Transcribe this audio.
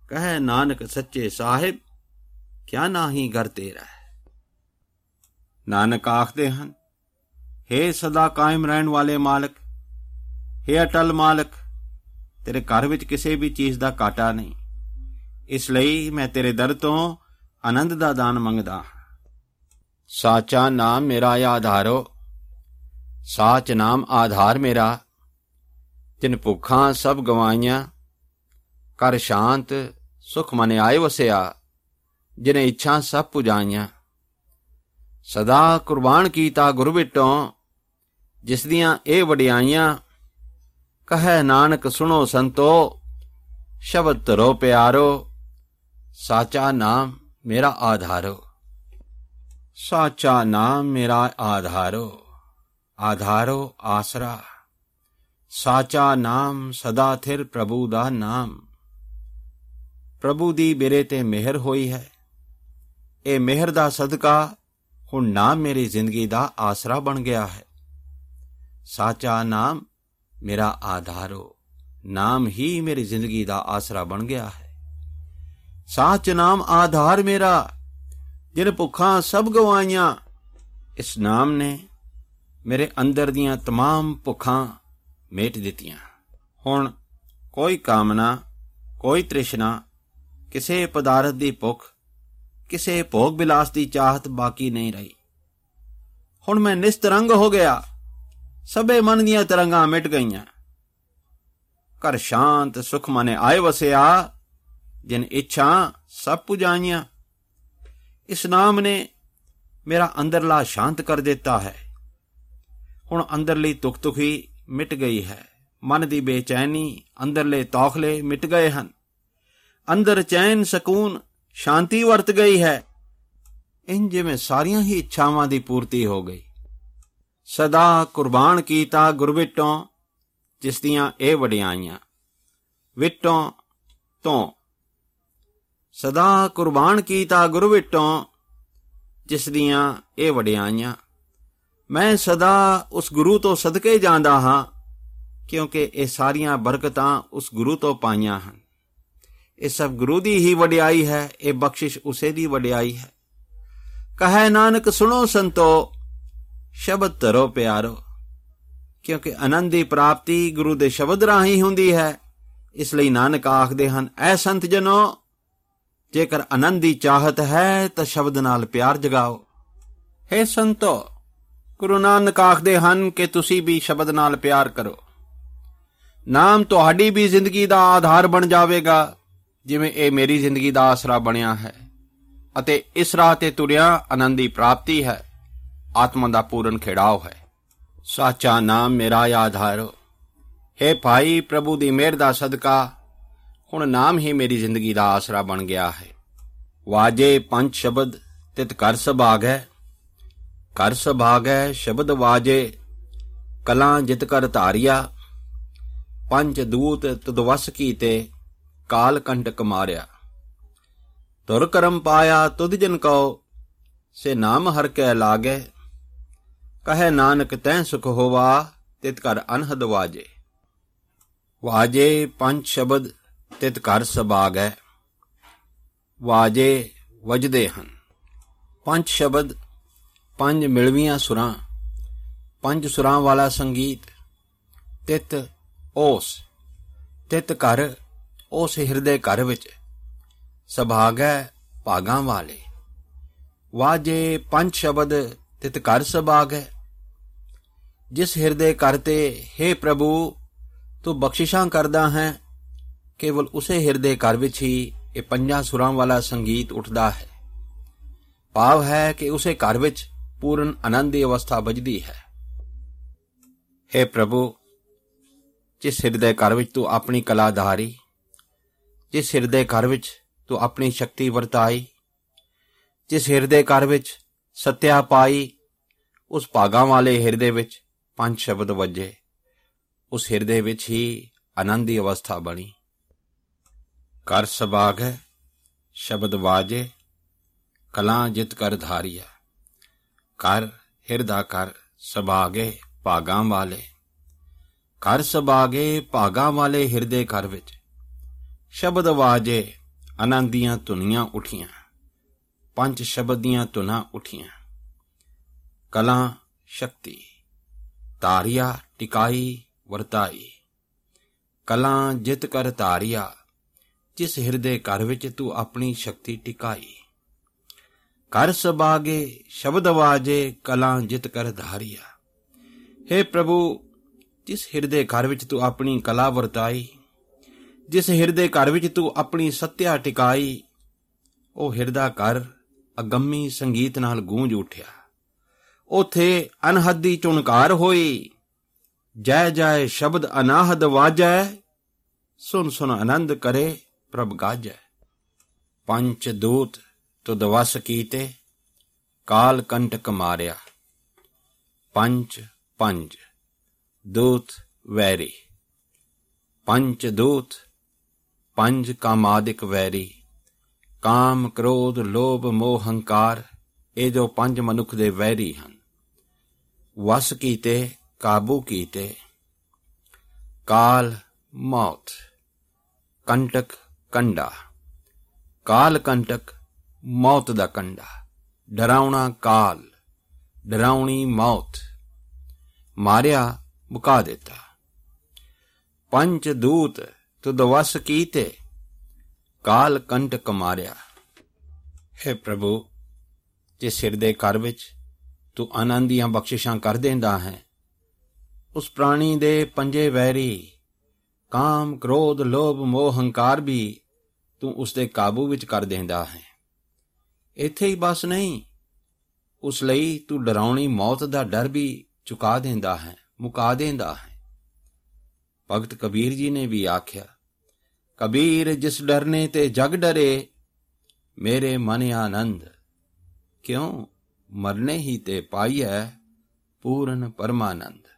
ਕਹੈ ਨਾਨਕ ਸੱਚੇ ਸਾਹਿਬ, ਕਿਆ ਨਾਹੀ ਘਰ ਤੇਰਾ। ਨਾਨਕ ਆਖਦੇ ਹਨ, ਹੇ ਸਦਾ ਕਾਇਮ ਰਹਿਣ ਵਾਲੇ ਮਾਲਕ, ਹੇ ਅਟਲ ਮਾਲਕ, ਤੇਰੇ ਘਰ ਵਿੱਚ ਕਿਸੇ ਵੀ ਚੀਜ਼ ਦਾ ਘਾਟਾ ਨਹੀਂ। ਇਸ ਲਈ ਮੈਂ ਤੇਰੇ ਦਰ ਤੋਂ ਆਨੰਦ ਦਾ ਦਾਨ ਮੰਗਦਾ ਹਾਂ। ਸਾਚਾ ਨਾਮ ਮੇਰਾ ਆਧਾਰੋ, ਸਾਚ ਨਾਮ ਆਧਾਰ ਮੇਰਾ। ਤਿਨ ਭੁੱਖਾਂ ਸਭ ਗਵਾਈਆਂ, ਕਰ ਸ਼ਾਂਤ ਸੁਖ ਮਨ ਆਏ ਵਸਿਆ। ਜਿਨੇ ਇੱਛਾ ਸਭ ਪੁਜਾਈਆਂ, ਸਦਾ ਕੁਰਬਾਨ ਕੀਤਾ ਗੁਰ ਵਿਟੋਂ। ਜਿਸ ਦੀਆਂ ਇਹ ਵਡਿਆਈਆਂ, ਕਹੈ ਨਾਨਕ ਸੁਣੋ ਸੰਤੋ। ਸ਼ਬਦ ਧਰੋ ਪਿਆਰੋ, ਸਾਚਾ ਨਾਮ ਮੇਰਾ ਆਧਾਰੋ। ਸਾਚਾ ਨਾਮ ਮੇਰਾ ਆਧਾਰੋ, ਆਧਾਰੋ ਆਸਰਾ। ਸਾਚਾ ਨਾਮ ਸਦਾ ਥਿਰ ਪ੍ਰਭੂ ਦਾ ਨਾਮ। ਪ੍ਰਭੂ ਦੀ ਮੇਰੇ ਤੇ ਮਿਹਰ ਹੋਈ ਹੈ। ਇਹ ਮਿਹਰ ਦਾ ਸਦਕਾ ਹੁਣ ਨਾਮ ਮੇਰੀ ਜ਼ਿੰਦਗੀ ਦਾ ਆਸਰਾ ਬਣ ਗਿਆ ਹੈ। ਸਾਚਾ ਨਾਮ ਮੇਰਾ ਆਧਾਰੋ, ਨਾਮ ਹੀ ਮੇਰੀ ਜ਼ਿੰਦਗੀ ਦਾ ਆਸਰਾ ਬਣ ਗਿਆ ਹੈ। ਸਾਚ ਨਾਮ ਆਧਾਰ ਮੇਰਾ, ਜਿਨ ਭੁੱਖਾਂ ਸਭ ਗਵਾਈਆਂ। ਇਸ ਨਾਮ ਨੇ ਮੇਰੇ ਅੰਦਰ ਦੀਆਂ ਤਮਾਮ ਭੁੱਖਾਂ ਮੇਟ ਦਿੱਤੀਆਂ। ਹੁਣ ਕੋਈ ਕਾਮਨਾ, ਕੋਈ ਤ੍ਰਿਸ਼ਨਾ, ਕਿਸੇ ਪਦਾਰਥ ਦੀ ਭੁੱਖ, ਕਿਸੇ ਭੋਗ ਬਿਲਾਸ ਦੀ ਚਾਹਤ ਬਾਕੀ ਨਹੀਂ ਰਹੀ। ਹੁਣ ਮੈਂ ਨਿਸਤਰੰਗ ਹੋ ਗਿਆ। ਸਭੇ ਮਨ ਦੀਆਂ ਤਰੰਗਾਂ ਮਿਟ ਗਈਆਂ। ਘਰ ਸ਼ਾਂਤ ਸੁਖ ਮਨ ਆਏ ਵਸਿਆ। ਜਿਨ ਇੱਛਾ ਸਭ ਪੁਜਾਈਆਂ। ਇਸ ਨਾਮ ਨੇ ਮੇਰਾ ਅੰਦਰਲਾ ਸ਼ਾਂਤ ਕਰ ਦਿੱਤਾ ਹੈ। ਹੁਣ ਅੰਦਰਲੀ ਤੁਕ ਤੁਖੀ ਮਿਟ ਗਈ ਹੈ। ਮਨ ਦੀ ਬੇਚੈਨੀ, ਅੰਦਰਲੇ ਤੌਖਲੇ ਮਿਟ ਗਏ ਹਨ। ਅੰਦਰ ਚੈਨ, ਸਕੂਨ, ਸ਼ਾਂਤੀ ਵਰਤ ਗਈ ਹੈ। ਇੰਜ ਜਿਵੇਂ ਸਾਰੀਆਂ ਹੀ ਇੱਛਾਵਾਂ ਦੀ ਪੂਰਤੀ ਹੋ ਗਈ। ਸਦਾ ਕੁਰਬਾਨ ਕੀਤਾ ਗੁਰ ਵਿਟੋਂ। ਜਿਸ ਦੀਆਂ ਇਹ ਵਡਿਆਈਆਂ, ਵਿਟੋਂ ਤੋਂ। ਸਦਾ ਕੁਰਬਾਨ ਕੀਤਾ ਗੁਰ ਵਿਟੋਂ। ਜਿਸ ਦੀਆਂ ਇਹ ਵਡਿਆਈਆਂ। ਮੈਂ ਸਦਾ ਉਸ ਗੁਰੂ ਤੋਂ ਸਦਕੇ ਜਾਂਦਾ ਹਾਂ, ਕਿਉਂਕਿ ਇਹ ਸਾਰੀਆਂ ਬਰਕਤਾਂ ਉਸ ਗੁਰੂ ਤੋਂ ਪਾਈਆਂ ਹਨ। ਇਹ ਸਭ ਗੁਰੂ ਦੀ ਹੀ ਵਡਿਆਈ ਹੈ। ਇਹ ਬਖਸ਼ਿਸ਼ ਉਸੇ ਦੀ ਵਡਿਆਈ ਹੈ। ਕਹੈ ਨਾਨਕ ਸੁਣੋ ਸੰਤੋ, ਸ਼ਬਦ ਧਰੋ ਪਿਆਰੋ। ਕਿਉਂਕਿ ਆਨੰਦ ਦੀ ਪ੍ਰਾਪਤੀ ਗੁਰੂ ਦੇ ਸ਼ਬਦ ਰਾਹੀਂ ਹੁੰਦੀ ਹੈ। ਇਸ ਲਈ ਨਾਨਕ ਆਖਦੇ ਹਨ, ਐ ਸੰਤ ਜਨੋ, ਜੇਕਰ ਆਨੰਦ ਦੀ ਚਾਹਤ ਹੈ ਤਾਂ ਸ਼ਬਦ ਨਾਲ ਪਿਆਰ ਜਗਾਓ। ਹੇ ਸੰਤੋ, ਗੁਰੂ ਨਾਨਕ ਆਖਦੇ ਹਨ ਕਿ ਤੁਸੀਂ ਵੀ ਸ਼ਬਦ ਨਾਲ ਪਿਆਰ ਕਰੋ। ਨਾਮ ਤੁਹਾਡੀ ਵੀ ਜ਼ਿੰਦਗੀ ਦਾ ਆਧਾਰ ਬਣ ਜਾਵੇਗਾ, ਜਿਵੇਂ ਇਹ ਮੇਰੀ ਜ਼ਿੰਦਗੀ ਦਾ ਆਸਰਾ ਬਣਿਆ ਹੈ। ਅਤੇ ਇਸ ਰਾਹ ਤੇ ਤੁਰਿਆ ਆਨੰਦ ਦੀ ਪ੍ਰਾਪਤੀ ਹੈ, ਆਤਮਾ ਦਾ ਪੂਰਨ ਖਿੜਾਓ ਹੈ। ਸਾਚਾ ਨਾਮ ਮੇਰਾ ਆਧਾਰੋ। ਹੇ ਭਾਈ, ਪ੍ਰਭੂ ਦੀ ਮਿਹਰ ਦਾ ਸਦਕਾ ਹੁਣ ਨਾਮ ਹੀ ਮੇਰੀ ਜ਼ਿੰਦਗੀ ਦਾ ਆਸਰਾ ਬਣ ਗਿਆ ਹੈ। ਵਾਜੇ ਪੰਜ ਸ਼ਬਦ ਤਿਤ ਘਰ ਸੁਭਾਗੈ। ਘਰ ਸੁਭਾਗੈ ਸ਼ਬਦ ਵਾਜੇ, ਕਲਾਂ ਜਿਤ ਕਰ ਧਾਰਿਆ। ਪੰਜ ਦੂਤ ਤੁਧ ਕੀਤੇ, ਕਾਲ ਕੰਟਕ ਮਾਰਿਆ। ਤੁਰ ਕਰਮ ਪਾਇਆ ਤੁਧ ਜਨ ਕਉ, ਸੇ ਨਾਮ ਹਰ ਕੈ ਲਾਗੈ। ਕਹੈ ਨਾਨਕ ਤੈਂ ਸੁਖ ਹੋਵਾ, ਤਿਤ ਘਰ ਅਨਹਦ ਵਾਜੇ। ਵਾਜੇ ਪੰਜ ਸ਼ਬਦ ਤਿਤ ਘਰ ਸੁਭਾਗੈ। ਵਾਜੇ ਵਜਦੇ ਹਨ। ਪੰਜ ਸ਼ਬਦ, ਪੰਜ ਮਿਲਵੀਆਂ ਸੁਰਾਂ, ਪੰਜ ਸੁਰਾਂ ਵਾਲਾ ਸੰਗੀਤ। ਤਿਤ ਉਸ, ਤਿਤ ਘਰ ਉਸ ਹਿਰਦੇ ਘਰ ਵਿੱਚ। ਸੁਭਾਗੈ ਭਾਗਾਂ ਵਾਲੇ। ਵਾਜੇ ਪੰਜ ਸ਼ਬਦ ਤਿਤ ਘਰ ਸੁਭਾਗੈ। ਜਿਸ ਹਿਰਦੇ ਘਰ ਤੇ ਹੇ ਪ੍ਰਭੂ ਤੂੰ ਬਖਸ਼ਿਸ਼ਾਂ ਕਰਦਾ ਹੈ, ਕੇਵਲ ਉਸੇ ਹਿਰਦੇ ਘਰ ਵਿੱਚ ਹੀ ਇਹ ਪੰਜਾਂ ਸੁਰਾਂ ਵਾਲਾ ਸੰਗੀਤ ਉੱਠਦਾ ਹੈ। ਭਾਵ ਹੈ ਕਿ ਉਸੇ ਘਰ ਵਿੱਚ ਪੂਰਨ ਆਨੰਦ ਦੀ ਅਵਸਥਾ ਵੱਜਦੀ ਹੈ। ਹੇ ਪ੍ਰਭੂ, ਜਿਸ ਹਿਰਦੇ ਘਰ ਵਿੱਚ ਤੂੰ ਆਪਣੀ ਕਲਾ ਧਾਰੀ, ਜਿਸ ਹਿਰਦੇ ਘਰ ਵਿੱਚ ਤੂੰ ਆਪਣੀ ਸ਼ਕਤੀ ਵਰਤਾਈ, ਜਿਸ ਹਿਰਦੇ ਘਰ ਵਿੱਚ ਸੱਤਿਆ ਪਾਈ, ਉਸ ਭਾਗਾਂ ਵਾਲੇ ਹਿਰਦੇ ਵਿੱਚ ਪੰਜ ਸ਼ਬਦ ਵੱਜੇ। ਉਸ ਹਿਰਦੇ ਵਿੱਚ ਹੀ ਆਨੰਦ ਦੀ ਅਵਸਥਾ ਬਣੀ। ਕਰ ਸੁਭਾਗੈ ਸ਼ਬਦ ਵਾਜੇ, ਕਲਾਂ ਜਿਤ ਕਰ ਧਾਰੀਆ। ਕਰ ਹਿਰਦਾ ਕਰ, ਸੁਭਾਗੇ ਭਾਗਾਂ ਵਾਲੇ। ਕਰ ਸੁਭਾਗੇ ਭਾਗਾਂ ਵਾਲੇ ਹਿਰਦੇ ਘਰ ਵਿੱਚ। ਸ਼ਬਦ ਵਾਜੇ ਆਨੰਦ ਦੀਆਂ ਧੁਨੀਆਂ ਉੱਠੀਆਂ, ਪੰਜ ਸ਼ਬਦ ਦੀਆਂ ਧੁਨਾਂ ਉੱਠੀਆਂ। ਕਲਾਂ ਸ਼ਕਤੀ, ਧਾਰਿਆ ਟਿਕਾਈ ਵਰਤਾਈ। ਕਲਾਂ ਜਿਤ ਕਰ ਧਾਰਿਆ, ਜਿਸ ਹਿਰਦੇ ਘਰ ਵਿੱਚ ਤੂੰ ਆਪਣੀ ਸ਼ਕਤੀ ਟਿਕਾਈ। ਘਰ ਸਬਾਗੇ ਸ਼ਬਦ ਆਵਾਜੇ, ਕਲਾਂ ਜਿਤ ਕਰ ਧਾਰਿਆ। ਹੇ ਪ੍ਰਭੂ, ਜਿਸ ਹਿਰਦੇ ਘਰ ਵਿੱਚ ਤੂੰ ਆਪਣੀ ਕਲਾ ਵਰਤਾਈ, ਜਿਸ ਹਿਰਦੇ ਘਰ ਵਿੱਚ ਤੂੰ ਆਪਣੀ ਸੱਤਿਆ ਟਿਕਾਈ, ਉਹ ਹਿਰਦਾ ਘਰ ਅਗੰਮੀ ਸੰਗੀਤ ਨਾਲ ਗੂੰਜ ਉੱਠਿਆ। ਉਥੇ ਅਨਹੱਦੀ ਝੁਣਕਾਰ ਹੋਈ। ਜੈ ਜੈ ਸ਼ਬਦ ਅਨਾਹਦ ਵਾਜੈ, ਸੁਨ ਸੁਨ ਆਨੰਦ ਕਰੇ ਪ੍ਰਭ ਗਾਜੈ। ਪੰਚ ਦੂਤ ਤੁਧ ਵਸ ਕੀਤੇ, ਕਾਲ ਕੰਟਕ ਮਾਰਿਆ। ਪੰਚ ਪੰਜ ਦੂਤ ਵੈਰੀ। ਪੰਚ ਦੂਤ ਪੰਜ ਕਾਮਾਦਿਕ ਵੈਰੀ। ਕਾਮ ਕ੍ਰੋਧ ਲੋਭ ਮੋਹ ਹੰਕਾਰ, ਇਹ ਜੋ ਪੰਜ ਮਨੁੱਖ ਦੇ ਵੈਰੀ ਹਨ। ਵਸ ਕੀਤੇ, ਕਾਬੂ ਕੀਤੇ। ਕਾਲ ਮੌਤ, ਕੰਟਕ ਕੰਡਾ। ਕਾਲ ਕੰਟਕ ਮੌਤ ਦਾ ਕੰਡਾ। ਡਰਾਉਣਾ ਕਾਲ, ਡਰਾਉਣੀ ਮੌਤ। ਮਾਰਿਆ, ਮੁਕਾ ਦਿੱਤਾ। ਪੰਚ ਦੂਤ ਤੁਧ ਵਸ ਕੀਤੇ, ਕਾਲ ਕੰਟਕ ਮਾਰਿਆ। ਹੈ ਪ੍ਰਭੂ, ਜਿਸ ਹਿਰਦੇ ਘਰ ਵਿੱਚ ਤੂੰ ਆਨੰਦ ਦੀਆਂ ਬਖਸ਼ਿਸ਼ਾਂ ਕਰ ਦਿੰਦਾ ਹੈ, ਉਸ ਪ੍ਰਾਣੀ ਦੇ ਪੰਜੇ ਵੈਰੀ ਕਾਮ ਕ੍ਰੋਧ ਲੋਭ ਮੋਹ ਹੰਕਾਰ ਵੀ ਤੂੰ ਉਸਦੇ ਕਾਬੂ ਵਿੱਚ ਕਰ ਦਿੰਦਾ ਹੈ। ਇੱਥੇ ਹੀ ਬਸ ਨਹੀਂ, ਉਸ ਲਈ ਤੂੰ ਡਰਾਉਣੀ ਮੌਤ ਦਾ ਡਰ ਵੀ ਚੁਕਾ ਦਿੰਦਾ ਹੈ, ਮੁਕਾ ਦਿੰਦਾ ਹੈ। ਭਗਤ ਕਬੀਰ ਜੀ ਨੇ ਵੀ ਆਖਿਆ, ਕਬੀਰ ਜਿਸ ਡਰਨੇ ਤੇ ਜਗ ਡਰੇ, ਮੇਰੇ ਮਨ ਆਨੰਦ। ਕਿਉਂ? ਮਰਨੇ ਹੀ ਤੇ ਪਾਈਐ ਪੂਰਨ ਪਰਮਾਨੰਦ।